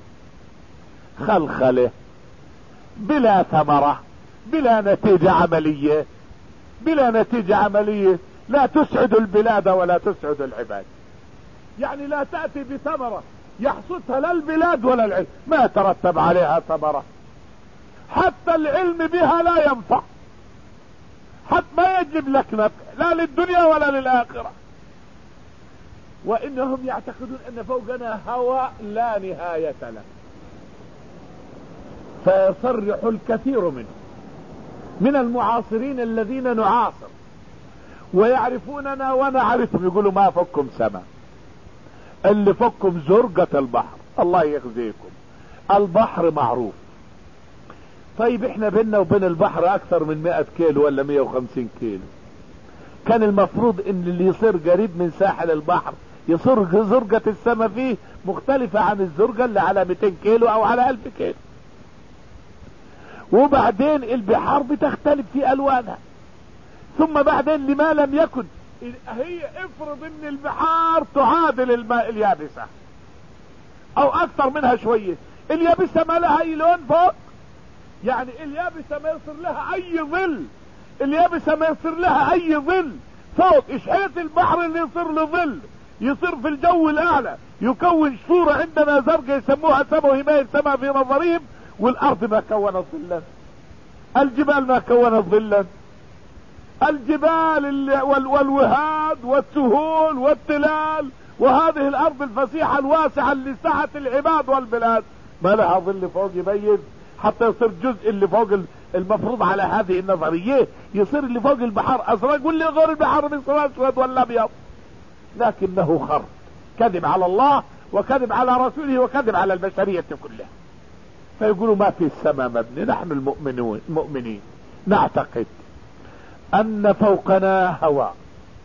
خلخله بلا ثمرة بلا نتيجة عملية، بلا نتيجة عملية لا تسعد البلاد ولا تسعد العباد. يعني لا تأتي بثمرة يحصدها لا البلاد ولا العلم، ما ترتب عليها ثمرة، حتى العلم بها لا ينفع، حتى ما يجلب لك نفع لا للدنيا ولا للآخرة. وإنهم يعتقدون أن فوقنا هواء لا نهاية له، فيصرح الكثير منه من المعاصرين الذين نعاصر ويعرفوننا ونعرفهم، يقولوا ما فكم سماء، اللي فكم زرقة البحر، الله يخزيكم. البحر معروف. طيب احنا بيننا وبين البحر اكثر من مئة كيلو ولا مئة وخمسين كيلو. كان المفروض ان اللي يصير قريب من ساحل البحر يصير زرقة السماء فيه مختلفة عن الزرقة اللي على مئتين كيلو او على ألف كيلو. وبعدين البحار بتختلف في الوانها. ثم بعدين لما لم يكن هي افرض ان البحار تعادل الماء اليابسة او اكثر منها شوية. اليابسة ما لها اي لون فوق، يعني اليابسة ما يصير لها اي ظل، اليابسة ما يصير لها اي ظل فوق. ايش حيث البحر اللي يصير له ظل يصير في الجو الاعلى يكون صورة عندنا زرقاء يسموها سما وهماية سما في نظرهم، والارض ما كونت ظلا، الجبال ما كونت ظلا. الجبال والوهاد والسهول والتلال وهذه الارض الفسيحة الواسعة اللي سعت العباد والبلاد ما لها ظل فوق يميز حتى يصير جزء اللي فوق المفروض على هذه النظرية يصير اللي فوق البحر ازرق واللي غير البحر بيصير اسود ولا ابيض. لكنه خر، كذب على الله وكذب على رسوله وكذب على البشرية كلها. فيقولوا ما في السماء مبني. نحن المؤمنون المؤمنين نعتقد ان فوقنا هواء،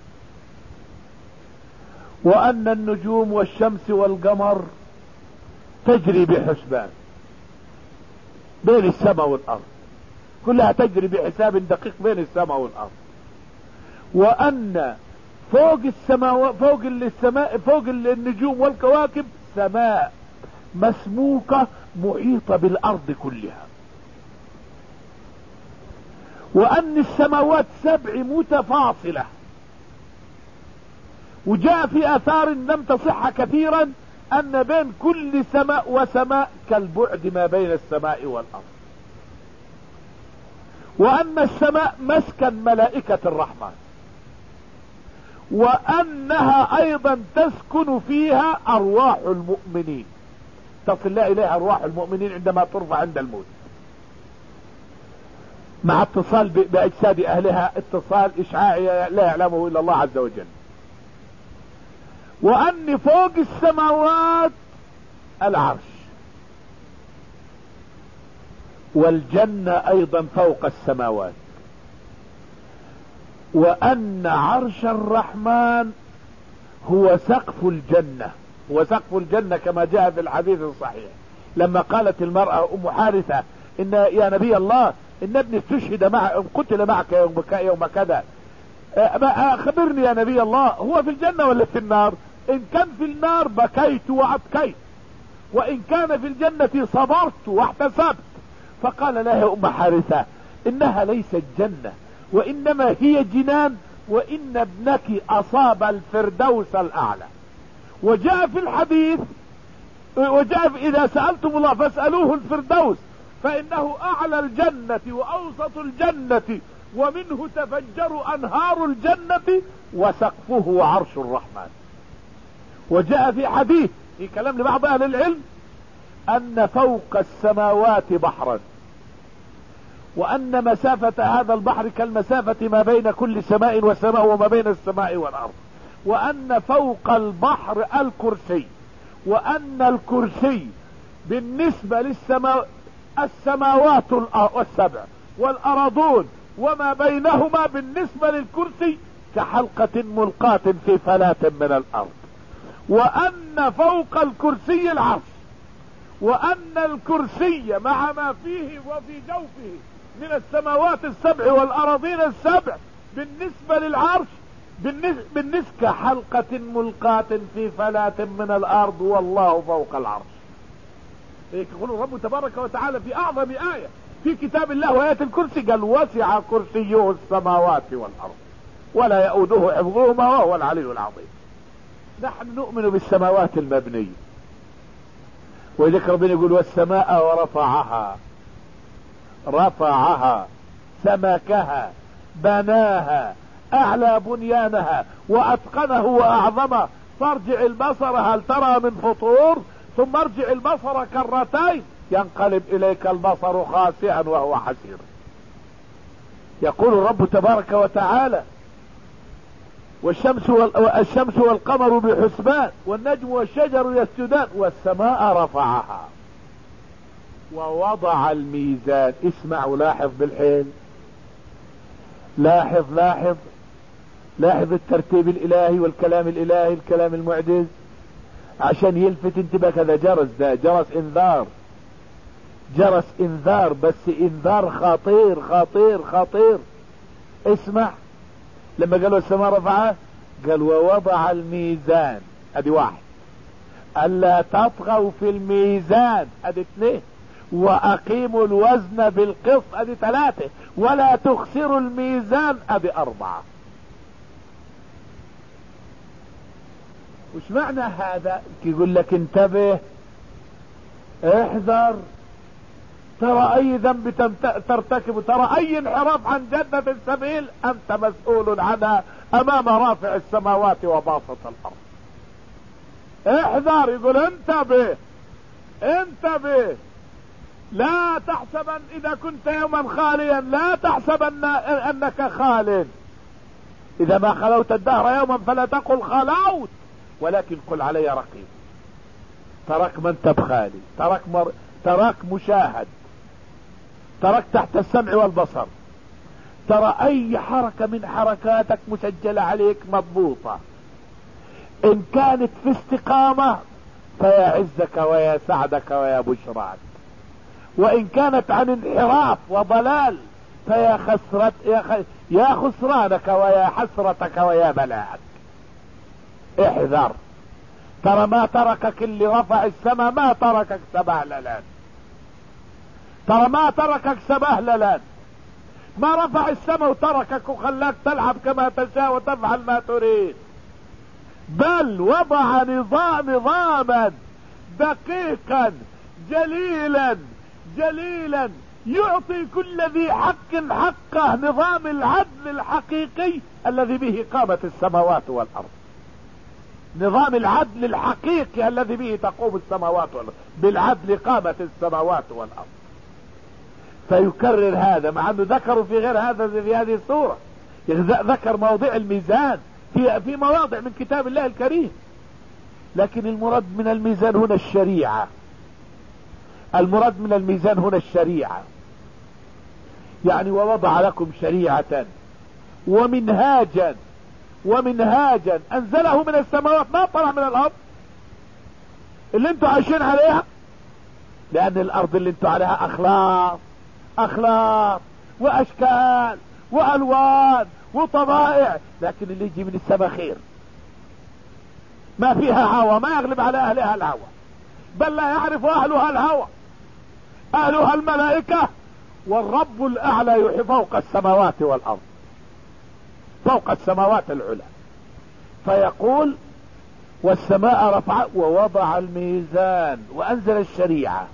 وان النجوم والشمس والقمر تجري بحسبان بين السماء والارض، كلها تجري بحساب دقيق بين السماء والارض. وان فوق السماء فوق السماء فوق النجوم والكواكب سماء مسموكة محيطة بالارض كلها. وان السماوات سبع متفاصلة. وجاء في اثار لم تصح كثيرا ان بين كل سماء وسماء كالبعد ما بين السماء والارض. وان السماء مسكن ملائكة الرحمن، وانها ايضا تسكن فيها ارواح المؤمنين، تصل لا اليها ارواح المؤمنين عندما ترفع عند الموت، مع اتصال باجساد اهلها اتصال اشعاعي لا يعلمه الا الله عز وجل. وان فوق السماوات العرش، والجنة ايضا فوق السماوات. وان عرش الرحمن هو سقف الجنة، وسقف الجنة كما جاء في الحديث الصحيح لما قالت المرأة ام حارثة ان يا نبي الله ان ابني استشهد مع قتل معك يوم, يوم كذا، خبرني يا نبي الله هو في الجنة ولا في النار؟ ان كان في النار بكيت وابكيت، وان كان في الجنة صبرت واحتسبت. فقال لها يا ام حارثة انها ليست جنة وانما هي جنان، وان ابنك اصاب الفردوس الاعلى. وجاء في الحديث وجاء في اذا سألتم الله فاسألوه الفردوس فانه اعلى الجنة واوسط الجنة ومنه تفجر انهار الجنة وسقفه عرش الرحمن. وجاء في حديث في كلام لبعض اهل العلم ان فوق السماوات بحرا، وان مسافة هذا البحر كالمسافة ما بين كل سماء وسماء وما بين السماء والارض. وان فوق البحر الكرسي، وان الكرسي بالنسبة للسماء السماوات السبع والارضون وما بينهما بالنسبة للكرسي كحلقة ملقاة في فلاة من الارض. وان فوق الكرسي العرش، وان الكرسي مع ما فيه وفي جوفه من السماوات السبع والارضين السبع بالنسبة للعرش بالنسبة كحلقة ملقاة في فلاة من الارض والله فوق العرش. يقول الرب تبارك وتعالى في اعظم آية في كتاب الله وآية الكرسي قال وسع كرسيه السماوات والارض ولا يؤوده حفظهما وهو العلي العظيم. نحن نؤمن بالسماوات المبنية، وذكر ربنا يقول والسماء ورفعها، رفعها سمكها بناها اعلى بنيانها واتقنه واعظمه، فارجع البصر هل ترى من فطور ثم ارجع البصر كرتين ينقلب اليك البصر خاسئا وهو حسير. يقول الرب تبارك وتعالى والشمس, والشمس والقمر بحسبان والنجم والشجر يسجدان والسماء رفعها ووضع الميزان. اسمع ولاحظ بالحيل، لاحظ لاحظ لاحظ الترتيب الالهي والكلام الالهي، الكلام المعجز عشان يلفت انتباهك. هذا جرس، ده جرس انذار، جرس انذار، بس انذار خطير خطير خطير. اسمع، لما قالوا السماء رفعها قال ووضع الميزان، ادي واحد، الا تطغوا في الميزان، ادي اثنين، واقيموا الوزن بالقسط، ادي ثلاثة، ولا تخسروا الميزان، ادي اربعة. وش معنى هذا؟ يقول لك انتبه، احذر، ترى اي ذنب ترتكب، ترى اي انحراف عن جدة السبيل انت مسؤول عنها امام رافع السماوات وباسط الارض. احذر، يقول انتبه انتبه، لا تحسبن اذا كنت يوما خاليا، لا تحسبن انك خال، اذا ما خلوت الدهر يوما فلا تقل خلوت، ولكن قل علي رقيب. تراك ما انت بخالي، تراك مر... تراك مشاهد، تراك تحت السمع والبصر، ترى اي حركة من حركاتك مسجلة عليك مضبوطة. ان كانت في استقامة فيعزك ويسعدك ويبشرك، وان كانت عن انحراف وضلال فيا خسرت يا, خ... يا خسرانك ويا حسرتك ويا بلاءك. احذر، ترى ما تركك اللي رفع السماء ما تركك سبهللان، ترى ما تركك سبهللان، ما رفع السماء وتركك وخلاك تلعب كما تشاء وتفعل ما تريد، بل وضع نظام نظاما دقيقا جليلا جليلا يعطي كل ذي حق حقه، نظام العدل الحقيقي الذي به قامت السماوات والارض، نظام العدل الحقيقي الذي به تقوم السماوات والارض، بالعدل قامت السماوات والارض. فيكرر هذا، مع انه ذكروا في غير هذا في هذه السورة، ذكر موضع الميزان في في مواضع من كتاب الله الكريم، لكن المراد من الميزان هنا الشريعة، المراد من الميزان هنا الشريعة، يعني ووضع لكم شريعة ومنهاجا، ومنهاجا انزله من السماوات، ما طلع من الارض اللي انتوا عايشين عليها، لان الارض اللي انتوا عليها اخلاق اخلاق واشكال والوان وطبائع، لكن اللي يجي من السماء خير، ما فيها هوى، ما يغلب على اهلها الهوى، بل لا يعرف اهلها الهوى، اهلها الملائكة، والرب الاعلى يحيي فوق السماوات والارض، فوق السماوات العلى. فيقول والسماء رفع ووضع الميزان وانزل الشريعة،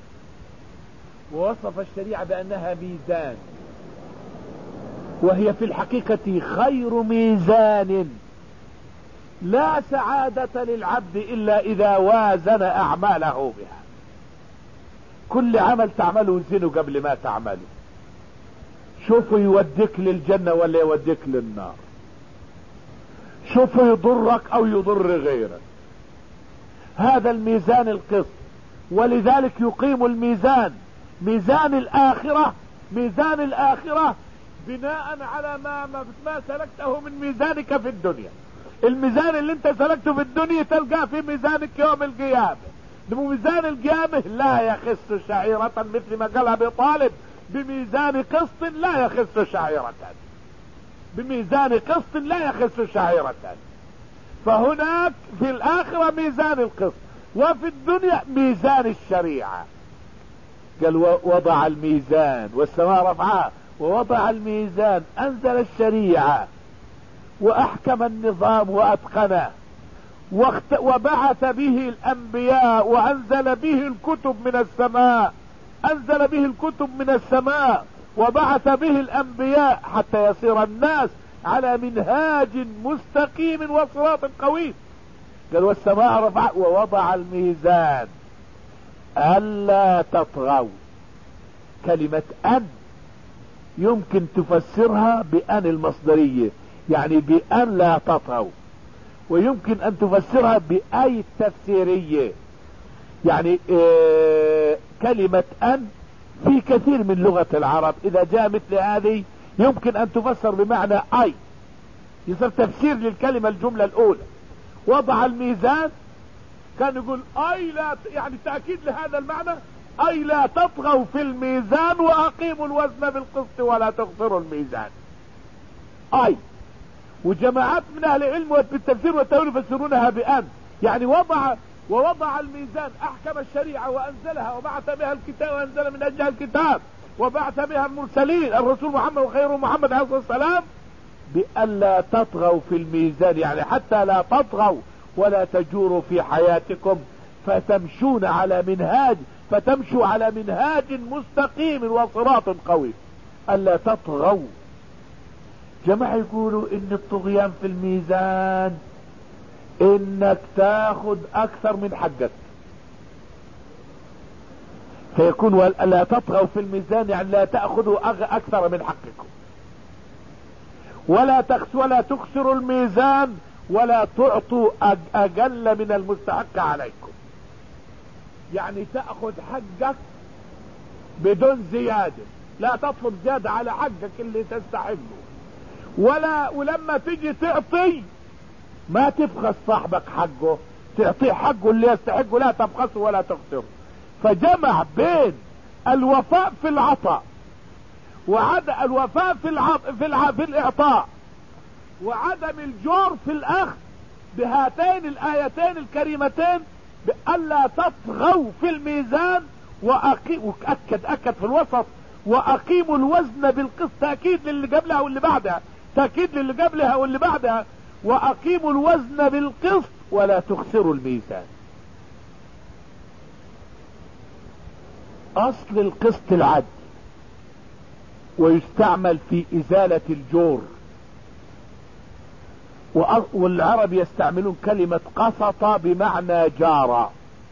ووصف الشريعة بانها ميزان، وهي في الحقيقة خير ميزان. لا سعادة للعبد الا اذا وازن اعماله بها، كل عمل تعمله وزنه قبل ما تعمله، شوفوا يوديك للجنة ولا يوديك للنار، شوفوا يضرك او يضر غيرك، هذا الميزان القسط. ولذلك يقيم الميزان، ميزان الاخرة، ميزان الاخرة بناء على ما ما سلكته من ميزانك في الدنيا. الميزان اللي انت سلكته في الدنيا تلقاه في ميزانك يوم القيامة. بميزان القيامة لا يخص شعيرة، مثل ما قال ابي طالب بميزان قسط لا يخص شعيرة، بميزان قسط لا يخص شعيرة. فهناك في الاخرة ميزان القسط، وفي الدنيا ميزان الشريعة. قال وضع الميزان والسماء رفعها ووضع الميزان، انزل الشريعة واحكم النظام واتقنه، وبعث به الانبياء وانزل به الكتب من السماء، انزل به الكتب من السماء وبعث به الانبياء حتى يصير الناس على منهاج مستقيم وصراط قويم. قال والسماء رفع ووضع الميزان الا تطغوا. كلمة ان يمكن تفسرها بان المصدرية، يعني بأن لا تطغوا. ويمكن ان تفسرها بآية تفسيرية، يعني إيه كلمة ان في كثير من لغة العرب اذا جاء مثل هذه يمكن ان تفسر بمعنى اي، يصير تفسير للكلمة الجملة الاولى. وضع الميزان كان يقول اي لا، يعني تأكيد لهذا المعنى، اي لا تطغوا في الميزان واقيموا الوزن بالقسط ولا تخسروا الميزان. اي وجماعات من اهل العلم بالتفسير والتأويل يفسرونها بأن، يعني وضع ووضع الميزان، احكم الشريعة وانزلها وبعث بها الكتاب وانزل من اجلها الكتاب وبعث بها المرسلين الرسول محمد وخير محمد عليه الصلاة والسلام، بأن لا تطغوا في الميزان، يعني حتى لا تطغوا ولا تجوروا في حياتكم فتمشون على منهاج فتمشوا على منهاج مستقيم وصراط قوي. ألا تطغوا. جماعة يقولوا ان الطغيان في الميزان انك تاخذ اكثر من حقك، فيكون لا تطغوا في الميزان يعني لا تأخذوا اكثر من حقكم، ولا تخس ولا تخسروا الميزان ولا تعطوا اقل من المستحق عليكم، يعني تأخذ حقك بدون زيادة، لا تطلب زيادة على حقك اللي تستحقه، ولا ولما تيجي تعطي ما تبخس صاحبك حقه، تعطيه حقه اللي يستحقه، لا تبخسه ولا تخسره. فجمع بين الوفاء في العطاء وعدم الوفاء في العط... في, الع... في الاعطاء وعدم الجور في الاخذ بهاتين الايتين الكريمتين، بألا تطغوا في الميزان وأقي... وأكد أكد في الوسط واقيموا الوزن بالقسط، تأكيد للي قبلها واللي بعدها، تأكيد للي قبلها واللي بعدها، واقيموا الوزن بالقسط ولا تخسروا الميزان. اصل القسط العدل، ويستعمل في ازالة الجور، والعرب يستعملون كلمة قسط بمعنى جارة،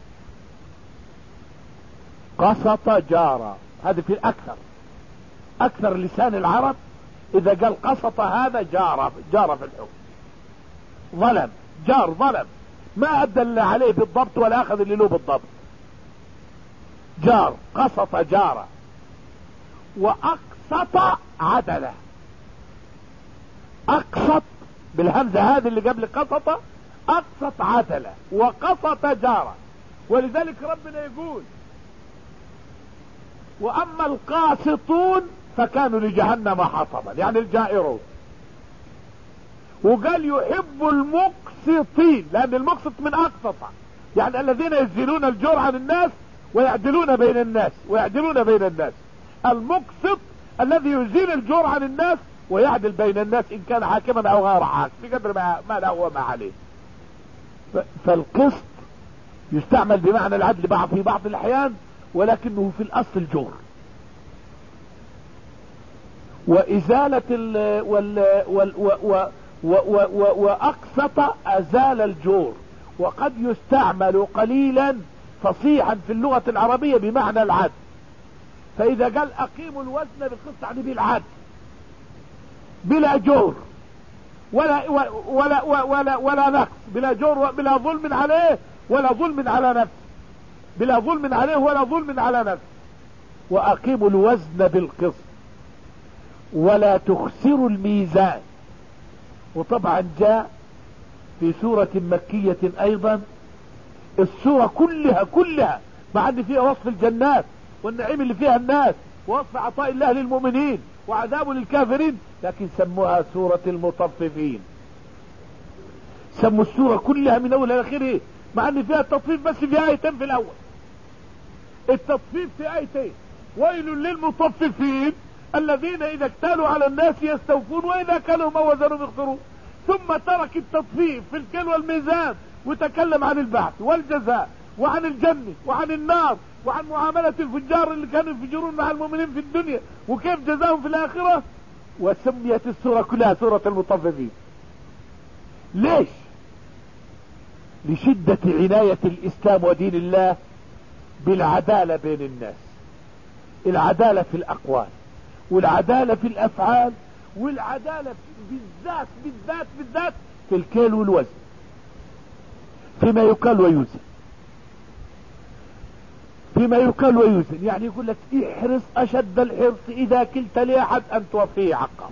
قسط جارة، هذا في الاكثر اكثر لسان العرب، اذا قال قسط هذا جارة جارة في الحكم، ظلم، جار ظلم، ما ادل عليه بالضبط ولا اخذ اللي له بالضبط، جار، قسط جارة. واقسط عدله، اقسط بالهمزة هذه اللي قبل قسط، اقسط عدله وقسط جارة. ولذلك ربنا يقول واما القاسطون فكانوا لجهنم حطبا، يعني الجائرون. وقال يحب المقسطين، لان المقسط من اقسط، يعني الذين يزيلون الجور عن الناس ويعدلون بين الناس ويعدلون بين الناس. المقسط الذي يزيل الجور عن الناس ويعدل بين الناس ان كان حاكما او غير حاكم بقدر ما, ما له وما عليه. فالقسط يستعمل بمعنى العدل بعض في بعض الاحيان، ولكنه في الاصل الجور. وازالة ال وال وال و واقسط ازال الجور. وقد يستعمل قليلا فصيحا في اللغة العربية بمعنى العدل. فاذا قال اقيموا الوزن بالقسط يعني بالعدل بلا جور ولا ولا ولا ولا, ولا نقص، بلا جور بلا ظلم عليه ولا ظلم على نفسه، بلا ظلم عليه ولا ظلم على نفسه. واقيموا الوزن بالقسط ولا تخسروا الميزان. وطبعا جاء في سورة مكية ايضا، السورة كلها كلها مع ان فيها وصف الجنات والنعيم اللي فيها الناس ووصف عطاء الله للمؤمنين وعذابه للكافرين، لكن سموها سورة المطففين. سموا السورة كلها من اولها لاخرها مع ان فيها التطفيف بس في ايتين في الاول. التطفيف في ايتين: ويل للمطففين الذين اذا اكتالوا على الناس يستوفون واذا كانوا ما وزنوا يخسرون. ثم ترك التطفيف في الكيل والميزان وتكلم عن البعث والجزاء وعن الجنة وعن النار وعن معاملة الفجار اللي كانوا يفجرون مع المؤمنين في الدنيا وكيف جزاهم في الاخرة. وسميت السورة كلها سورة المطففين. ليش؟ لشدة عناية الاسلام ودين الله بالعدالة بين الناس، العدالة في الاقوال والعدالة في الافعال والعدالة بالذات بالذات بالذات في الكيل والوزن، فيما يكال ويوزن، فيما يكال ويوزن. يعني يقول لك احرص اشد الحرص اذا كلت لاحد ان توفيه حقه،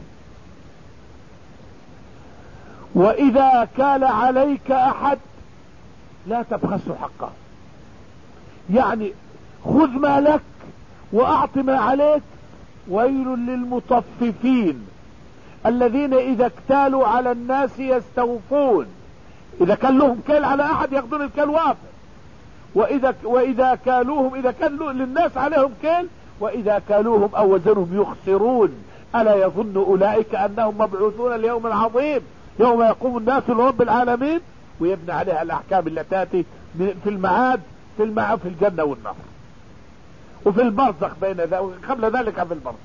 واذا كال عليك احد لا تبخسه حقه. يعني خذ ما لك واعط ما عليك. ويل للمطففين الذين اذا اكتالوا على الناس يستوفون. اذا كان لهم كيل على احد ياخذون الكيل وافر، واذا واذا كالوهم اذا كان للناس عليهم كيل واذا كالوهم او وزنهم يخسرون. الا يظن اولئك انهم مبعوثون ليوم عظيم يوم يقوم الناس لرب العالمين. ويبنى عليها الاحكام التي تاتي في المعاد في المعاد في الجنة والنار وفي البرزخ بين ذلك قبل ذلك في البرزخ.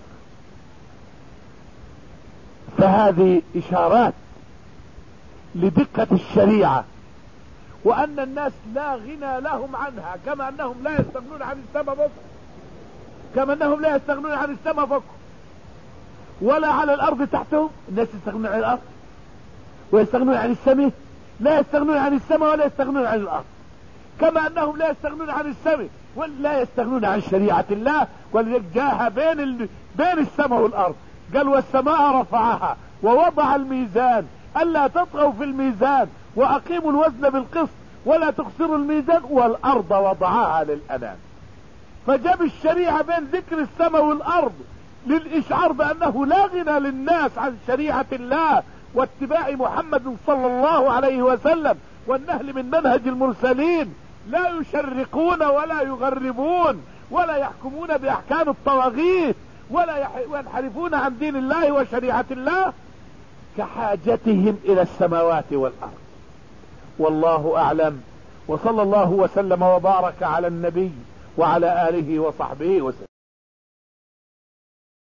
فهذه اشارات لدقة الشريعة، وان الناس لا غنى لهم عنها، كما انهم لا يستغنون عن السماء فوق، كما انهم لا يستغنون عن السماء فوق ولا على الارض تحتهم. الناس يستغنون عن الارض ويستغنون عن السماء، لا يستغنون عن السماء ولا يستغنون عن الارض، كما انهم لا يستغنون عن السماء ولا يستغنون عن شريعة الله. ولذلك جاءها بين ال... بين السماء والارض، قال والسماء رفعها ووضع الميزان الا تطغوا في الميزان واقيموا الوزن بالقسط ولا تخسروا الميزان والارض وضعها للانام. فجاب الشريعة بين ذكر السماء والارض للاشعار بانه لا غنى للناس عن شريعة الله واتباع محمد صلى الله عليه وسلم والنهل من منهج المرسلين. لا يشرقون ولا يغربون ولا يحكمون باحكام الطواغيت ولا ينحرفون عن دين الله وشريعة الله كحاجتهم الى السماوات والارض. والله اعلم، وصلى الله وسلم وبارك على النبي وعلى اله وصحبه وسلم.